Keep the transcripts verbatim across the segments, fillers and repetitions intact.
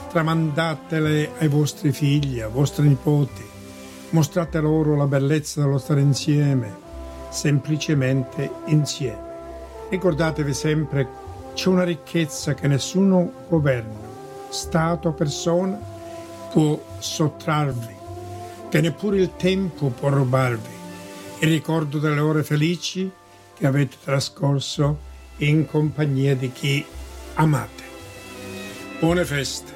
tramandatele ai vostri figli, ai vostri nipoti, mostrate loro la bellezza dello stare insieme, semplicemente insieme. Ricordatevi sempre, c'è una ricchezza che nessuno governo, Stato o persona può sottrarvi, che neppure il tempo può rubarvi, il ricordo delle ore felici che avete trascorso in compagnia di chi amate. Buone feste.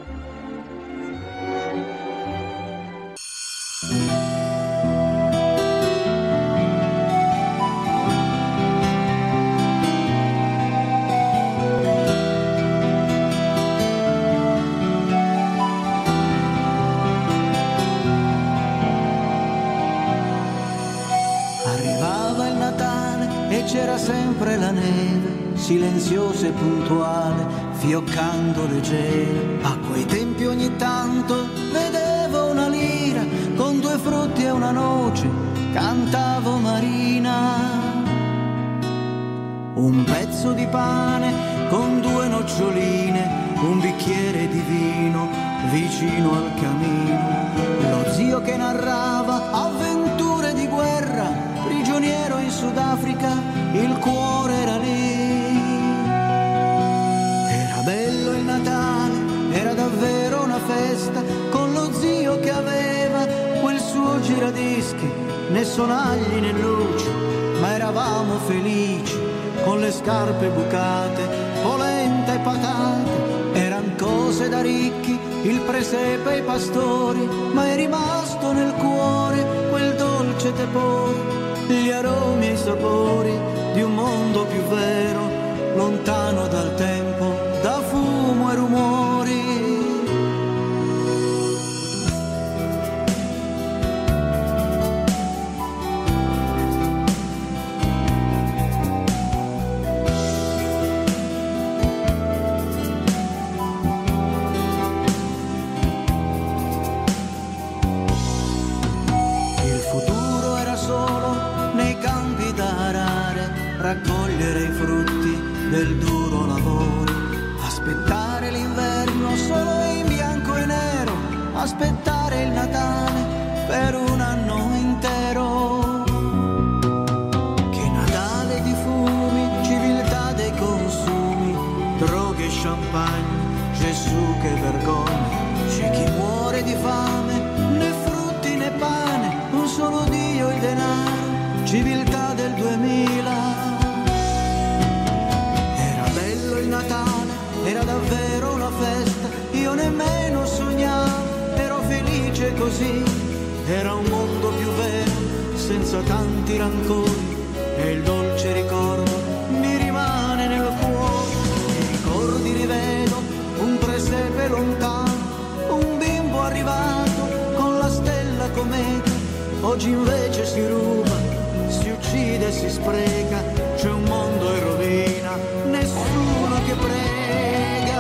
Arrivava il Natale e c'era sempre la neve, silenziosa e puntuale, fioccando leggera. A quei tempi ogni tanto vedevo una lira con due frutti e una noce, cantavo Marina. Un pezzo di pane con due noccioline, un bicchiere di vino vicino al camino. Lo zio che narrava avventure di guerra, prigioniero in Sudafrica, il cuore era lì. Era bello il Natale, era davvero una festa, con lo zio che aveva quel suo giradischi, né sonagli né luci, ma eravamo felici, con le scarpe bucate, polenta e patate. Eran cose da ricchi, il presepe e i pastori, ma è rimasto nel cuore quel dolce tepore, gli aromi e i sapori di un mondo più vero, lontano dal tempo, da fumo e rumori. Raccogliere i frutti del duro lavoro, aspettare l'inverno solo in bianco e nero, aspettare il Natale per un anno intero. Che Natale di fumi, civiltà dei consumi, droghe e champagne, Gesù che vergogna. C'è chi muore di fame, né frutti né pane, un solo Dio il denaro, civiltà del duemila. Natale era davvero una festa, io nemmeno sognavo, ero felice così, era un mondo più vero, senza tanti rancori, e il dolce ricordo mi rimane nel cuore. I ricordi rivedo, un presepe lontano, un bimbo arrivato con la stella cometa, oggi invece si ruba, si uccide e si spreca, c'è un mondo in rovina, nessuno che prega.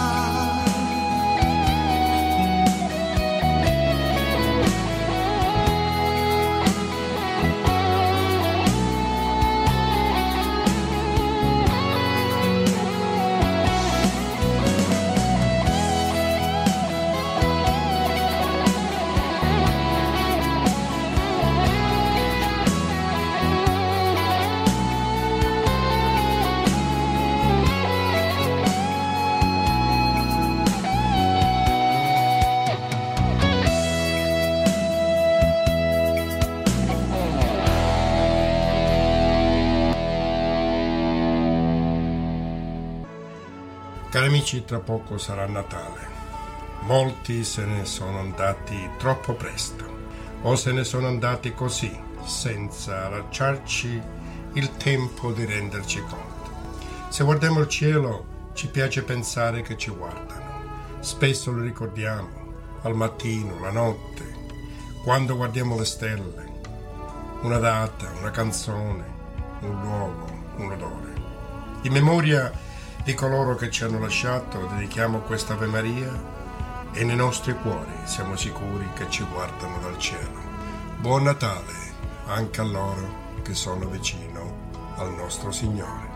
Cari amici, tra poco sarà Natale. Molti se ne sono andati troppo presto, o se ne sono andati così, senza lasciarci il tempo di renderci conto. Se guardiamo il cielo, ci piace pensare che ci guardano. Spesso lo ricordiamo, al mattino, la notte, quando guardiamo le stelle. Una data, una canzone, un luogo, un odore. In memoria di coloro che ci hanno lasciato, dedichiamo questa Ave Maria e nei nostri cuori siamo sicuri che ci guardano dal cielo. Buon Natale anche a loro che sono vicino al nostro Signore.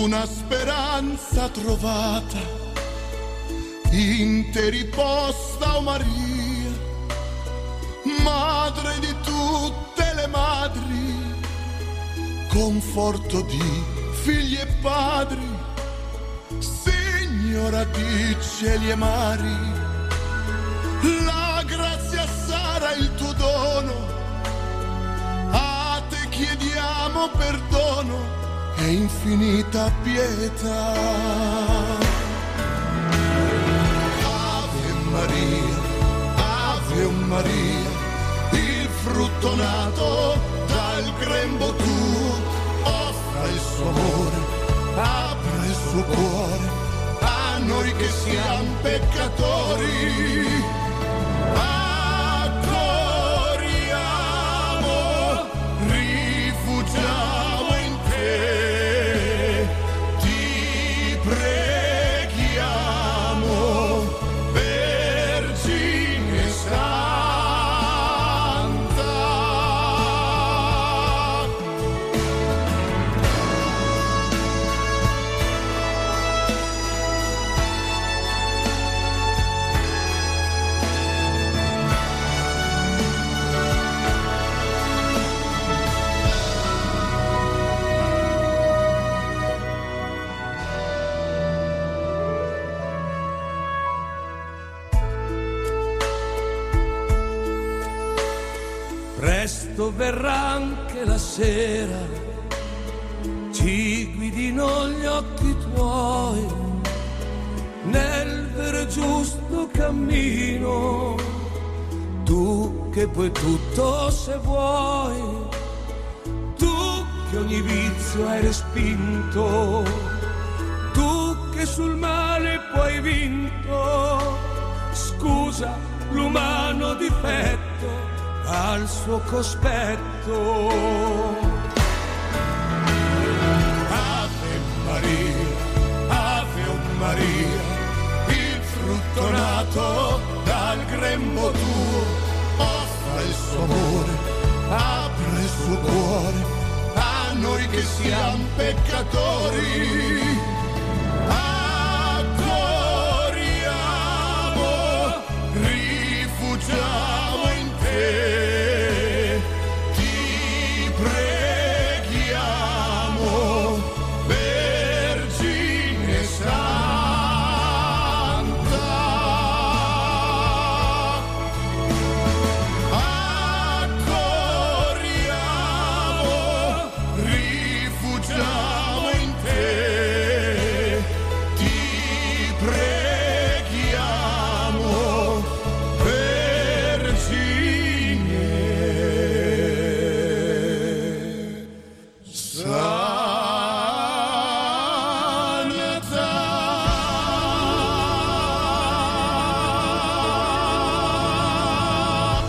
una speranza trovata, in te riposta, o Maria, madre di tutte le madri, conforto di figli e padri, Signora di cieli e mari, la grazia sarà il tuo dono, a te chiediamo perdono e infinita pietà. Ave Maria, Ave Maria, il frutto nato dal grembo tuo, offra il suo amore, apra il suo cuore a noi che siamo peccatori. Accoriamo, rifugiamo in te, ti preghiamo, Vergine Santa. Presto verrà anche la sera, ci guidino gli occhi tuoi nel vero e giusto cammino, tu che puoi tutto se vuoi, tu che ogni vizio hai respinto, tu che sul male poi hai vinto, scusa l'umano difetto al suo cospetto. Ave Maria, Ave Maria, il frutto nato dal grembo tuo, offra il suo amore, apra il suo cuore a noi che siamo peccatori. Accoriamo, rifugiamo in te, ti preghiamo, Vergine Santa. Accoriamo, rifugiamo in te, ti preghiamo, Vergine Santa.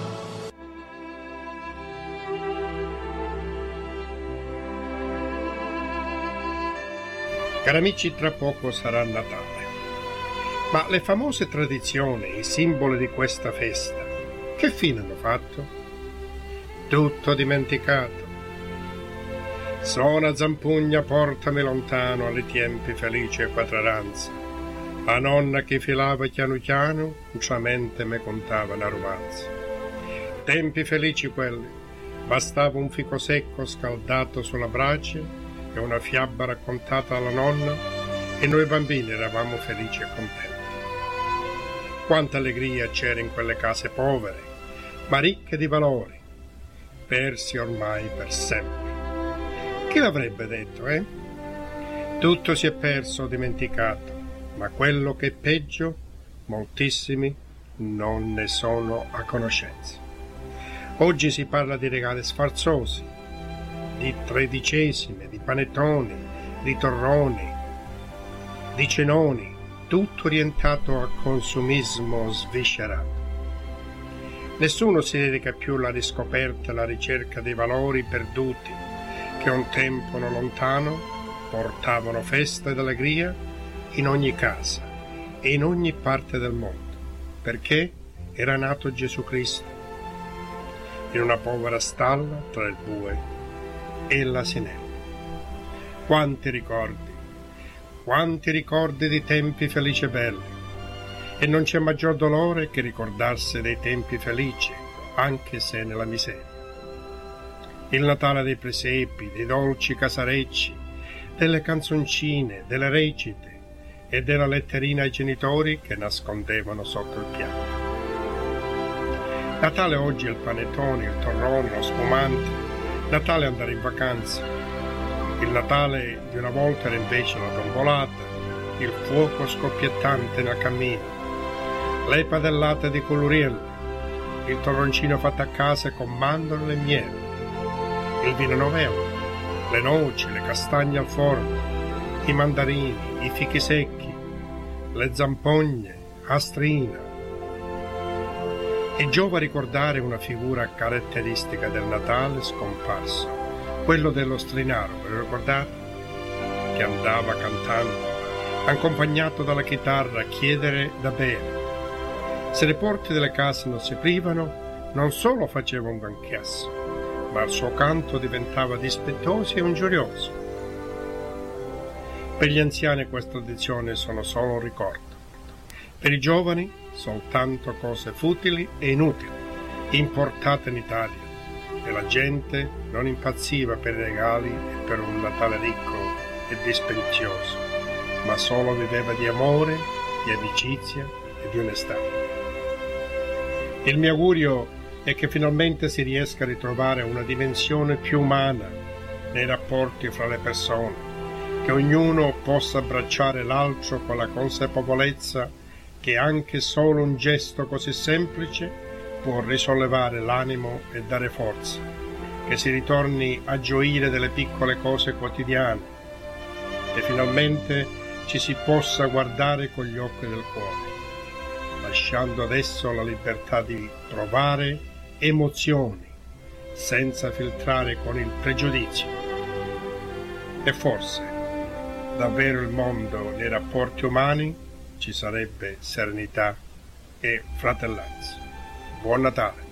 Cari amici, tra poco sarà Natale. Ma le famose tradizioni, i simboli di questa festa, che fine hanno fatto? Tutto dimenticato. Suona zampugna, portami lontano alle tempi felici e quattranza. La nonna che filava chiano chiano, unciamente me contava una romanza. Tempi felici quelli, bastava un fico secco scaldato sulla brace e una fiaba raccontata alla nonna e noi bambini eravamo felici e contenti. Quanta allegria c'era in quelle case povere, ma ricche di valori, persi ormai per sempre. Chi l'avrebbe detto, eh? Tutto si è perso o dimenticato, ma quello che è peggio, moltissimi non ne sono a conoscenza. Oggi si parla di regali sfarzosi, di tredicesime, di panettoni, di torroni, di cenoni, tutto orientato al consumismo sviscerato. Nessuno si dedica più alla riscoperta e alla ricerca dei valori perduti che un tempo non lontano portavano festa ed allegria in ogni casa e in ogni parte del mondo, perché era nato Gesù Cristo in una povera stalla tra il bue e l'asinello. Quanti ricordi, quanti ricordi di tempi felici e belli. E non c'è maggior dolore che ricordarsi dei tempi felici, anche se nella miseria. Il Natale dei presepi, dei dolci casarecci, delle canzoncine, delle recite e della letterina ai genitori che nascondevano sotto il piatto. Natale oggi è il panettone, il torrone, lo spumante. Natale è andare in vacanza. Il Natale di una volta era invece la tombolata, il fuoco scoppiettante nel cammino, le padellate di colorielli, il torroncino fatto a casa con mandorle e miele, il vino novello, le noci, le castagne al forno, i mandarini, i fichi secchi, le zampogne, astrina. E giova ricordare una figura caratteristica del Natale scomparso, quello dello strinaro, ve lo ricordate? Che andava cantando, accompagnato dalla chitarra, a chiedere da bere. Se le porte delle case non si aprivano, non solo faceva un gran chiasso, ma il suo canto diventava dispettoso e ingiurioso. Per gli anziani queste tradizioni sono solo un ricordo. Per i giovani soltanto cose futili e inutili, importate in Italia, e la gente non impazziva per i regali e per un Natale ricco e dispendioso, ma solo viveva di amore, di amicizia e di onestà. Il mio augurio è che finalmente si riesca a ritrovare una dimensione più umana nei rapporti fra le persone, che ognuno possa abbracciare l'altro con la consapevolezza che anche solo un gesto così semplice può risollevare l'animo e dare forza, che si ritorni a gioire delle piccole cose quotidiane, che finalmente ci si possa guardare con gli occhi del cuore, lasciando adesso la libertà di provare emozioni senza filtrare con il pregiudizio. E forse davvero il mondo nei rapporti umani ci sarebbe serenità e fratellanza. Buon Natale!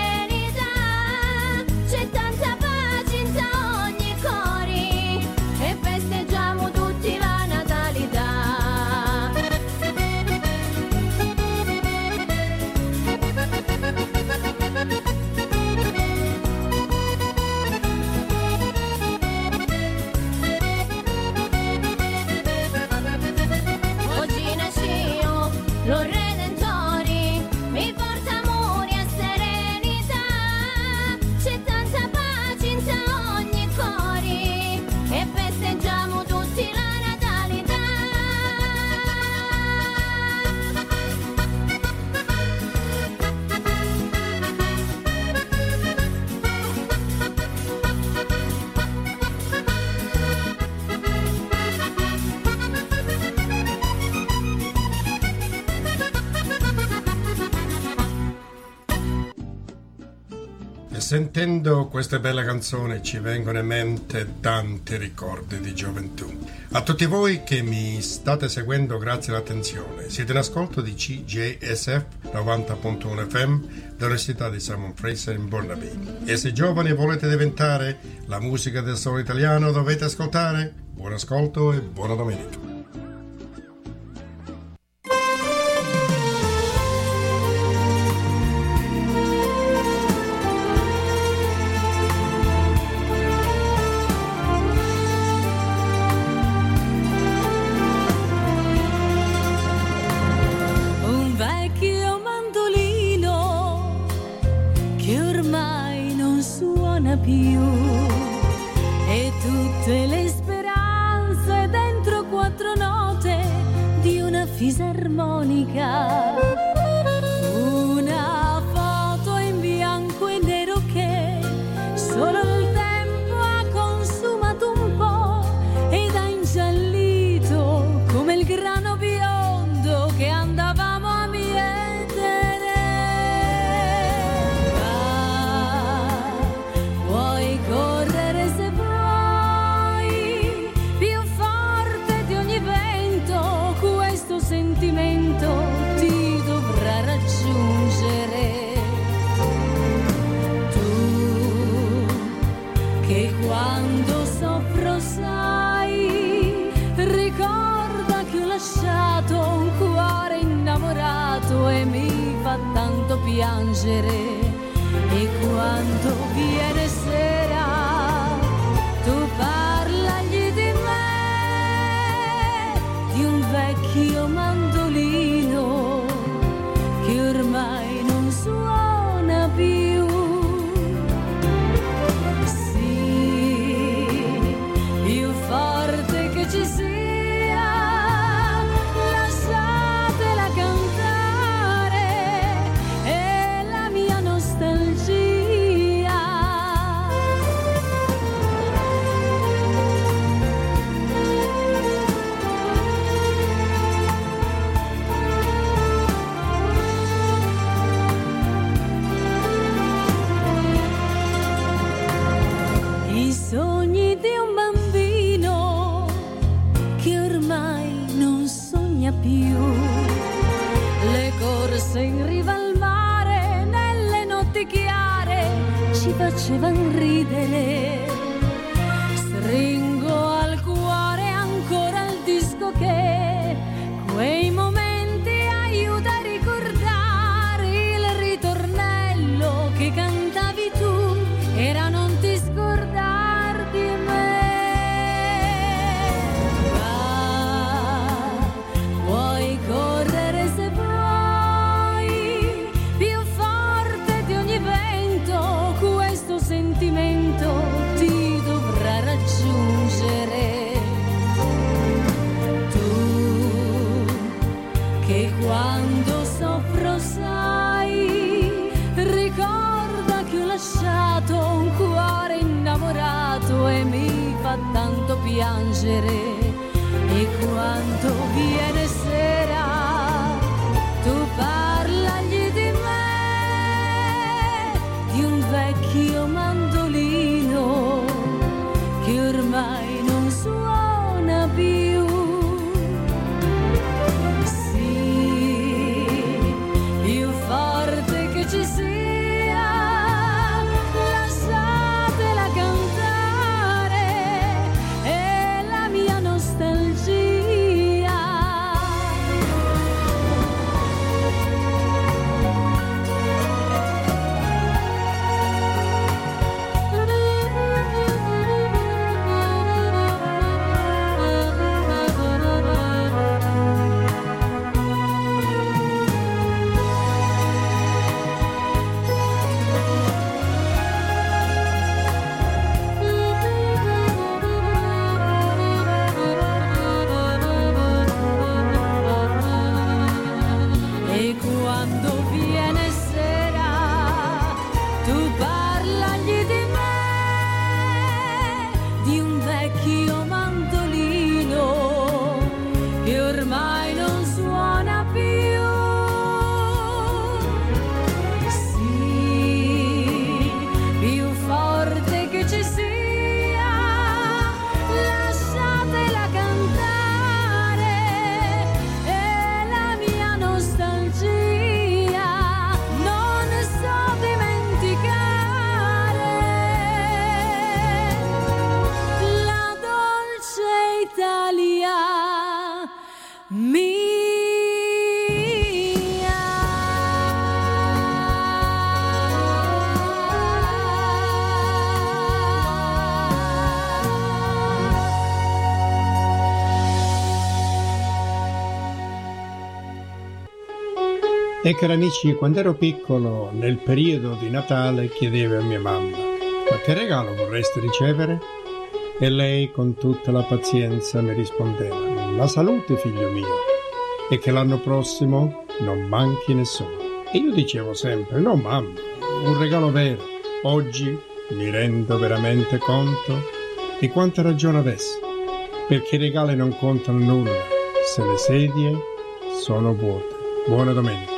C'è tanta pace in ogni cuore e E sentendo queste belle canzoni ci vengono in mente tanti ricordi di gioventù. A tutti voi che mi state seguendo, grazie all'attenzione. Siete in ascolto di C J S F novanta punto uno F M dell'Università di Simon Fraser in Burnaby. E se giovani volete diventare, la musica del solo italiano dovete ascoltare. Buon ascolto e buona domenica. Più e tutte le speranze dentro quattro note di una fisarmonica, una foto in bianco e nero che solo il tempo ha consumato un po' ed ha ingiallito come il grano biondo che andavamo a ti dovrà raggiungere. Tu che quando soffro sai, ricorda che ho lasciato un cuore innamorato e mi fa tanto piangere. E quando viene sera tu parlagli di me, di un vecchio mandolino che ormai non suona più. Sì, più forte che ci sia, lasciatela cantare, è la mia nostalgia. I sogni di un bambino che ormai non sogna più, le corse in riva al mare nelle notti chiare ci facevan ridere. Stringo al cuore ancora il disco che quei momenti aiuta a ricordare il ritornello che cantavi tu, era non ti scordar di me. Va, puoi correre se vuoi, più forte di ogni vento, questo sentimento ti dovrà raggiungere. Tu che quando soffro sai, ricorda che ho lasciato un cuore innamorato e mi fa tanto piangere. E quando viene sera tu parlagli di me, di un vecchio mandolino che ormai non suona più. Sì, più forte che ci sia, lasciatela cantare, è la mia nostalgia. E quando viene sera tu parlagli di me, di un vecchio mandolino che ormai non suona più. Sì, E cari amici, quando ero piccolo, nel periodo di Natale, chiedevo a mia mamma: ma che regalo vorresti ricevere? E lei, con tutta la pazienza, mi rispondeva: la salute, figlio mio, e che l'anno prossimo non manchi nessuno. E io dicevo sempre: no mamma, un regalo vero. Oggi mi rendo veramente conto di quanta ragione avesse, perché i regali non contano nulla se le sedie sono vuote. Buona domenica.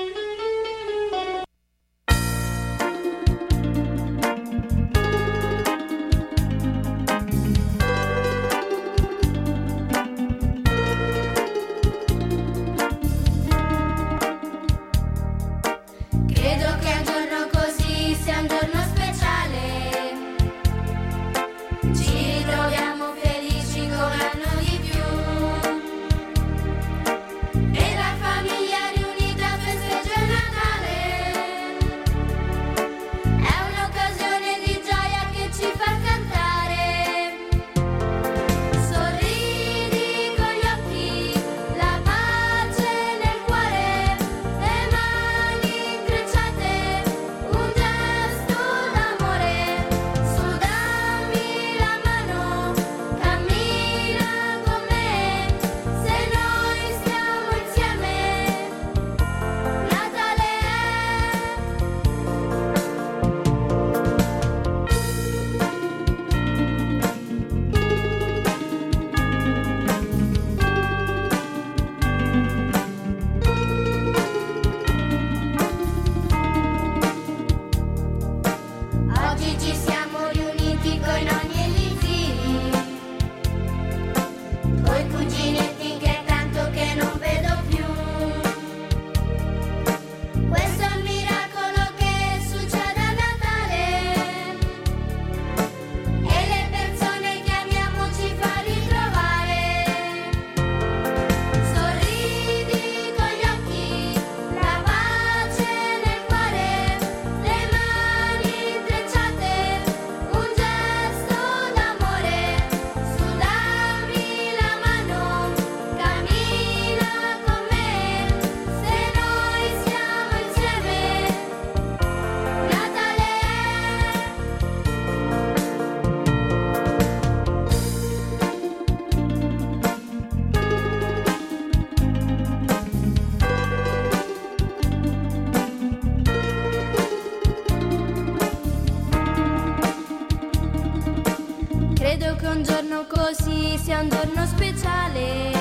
così sia un giorno speciale.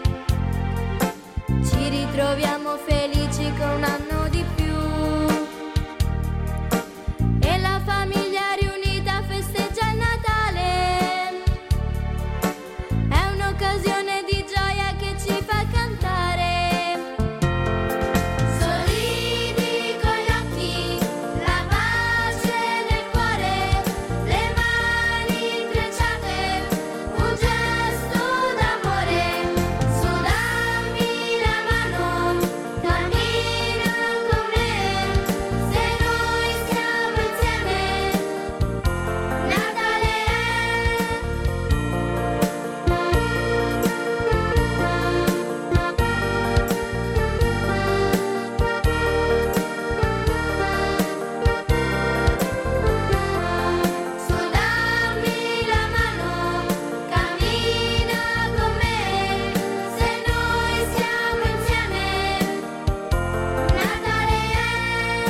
Ci ritroviamo felici con un anno di più e la famiglia riunita festeggia il Natale. È un'occasione di gioia che ci fa cantare. Sorridi con gli occhi, la pace nel cuore, le mani intrecciate, un gesto d'amore. Su dammi la mano, cammina con me, se noi siamo insieme, Natale è. Su dammi la mano, cammina con me, se noi siamo insieme, Natale è.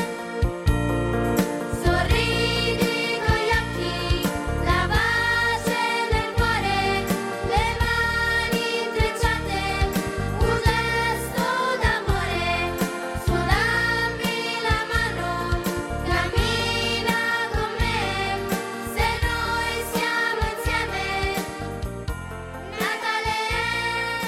Sorridi con gli occhi, la pace nel cuore, le mani intrecciate, un gesto d'amore. Su dammi la mano, cammina con me, se noi siamo insieme, Natale è.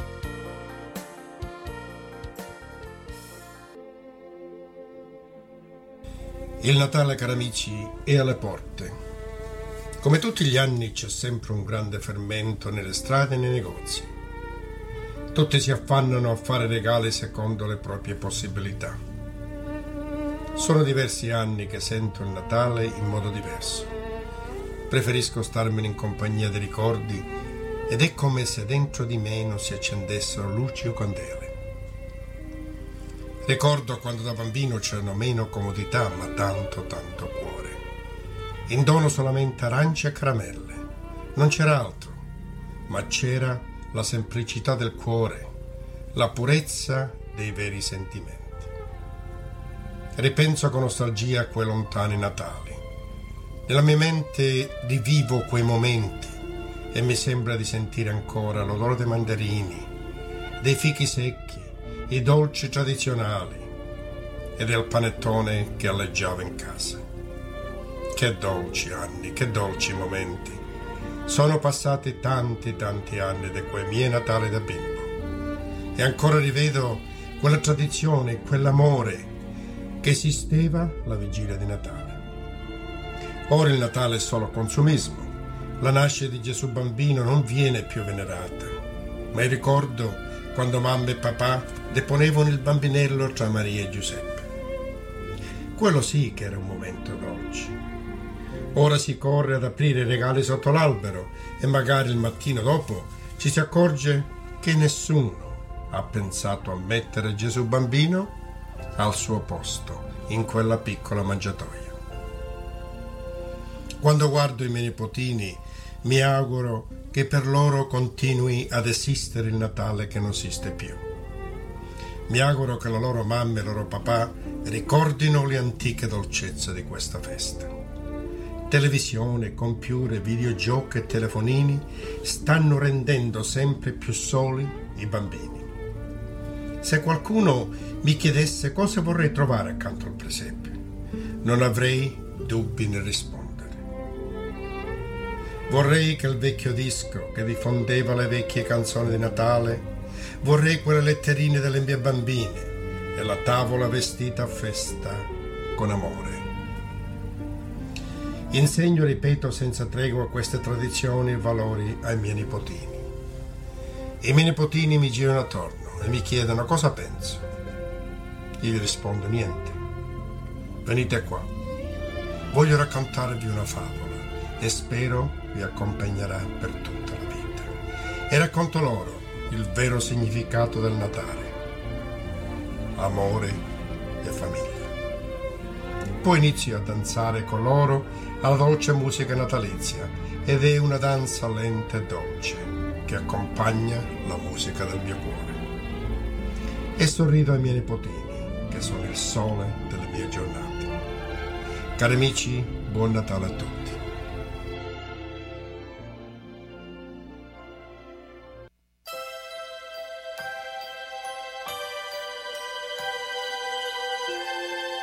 Il Natale, cari amici, è alle porte. Come tutti gli anni c'è sempre un grande fermento nelle strade e nei negozi. Tutti si affannano a fare regali secondo le proprie possibilità. Sono diversi anni che sento il Natale in modo diverso. Preferisco starmene in compagnia dei ricordi ed è come se dentro di me non si accendessero luci o candele. Ricordo quando da bambino c'erano meno comodità, ma tanto, tanto cuore. In dono solamente arance e caramelle. Non c'era altro, ma c'era la semplicità del cuore, la purezza dei veri sentimenti. Ripenso con nostalgia a quei lontani Natali. Nella mia mente rivivo quei momenti e mi sembra di sentire ancora l'odore dei mandarini, dei fichi secchi, i dolci tradizionali e del panettone che alleggiava in casa. Che dolci anni, che dolci momenti. Sono passati tanti tanti anni da quei miei Natali da bimbo e ancora rivedo quella tradizione, quell'amore che esisteva la vigilia di Natale. Ora il Natale è solo consumismo. La nascita di Gesù bambino non viene più venerata, ma il ricordo quando mamma e papà deponevano il bambinello tra Maria e Giuseppe. Quello sì che era un momento dolce. Ora si corre ad aprire i regali sotto l'albero e magari il mattino dopo ci si accorge che nessuno ha pensato a mettere Gesù bambino al suo posto in quella piccola mangiatoia. Quando guardo i miei nipotini mi auguro che per loro continui ad esistere il Natale che non esiste più. Mi auguro che la loro mamma e il loro papà ricordino le antiche dolcezze di questa festa. Televisione, computer, videogiochi e telefonini stanno rendendo sempre più soli i bambini. Se qualcuno mi chiedesse cosa vorrei trovare accanto al presepio, non avrei dubbi nel rispondere. Vorrei che il vecchio disco che diffondeva le vecchie canzoni di Natale, vorrei quelle letterine delle mie bambine e la tavola vestita a festa con amore. Insegno e ripeto senza tregua queste tradizioni e valori ai miei nipotini. I miei nipotini mi girano attorno e mi chiedono cosa penso. Io gli rispondo niente. Venite qua. Voglio raccontarvi una favola e spero vi accompagnerà per tutta la vita. E racconto loro il vero significato del Natale: amore e famiglia. Poi inizio a danzare con loro alla dolce musica natalizia ed è una danza lenta e dolce che accompagna la musica del mio cuore. E sorrido ai miei nipotini che sono il sole delle mie giornate. Cari amici, buon Natale a tutti.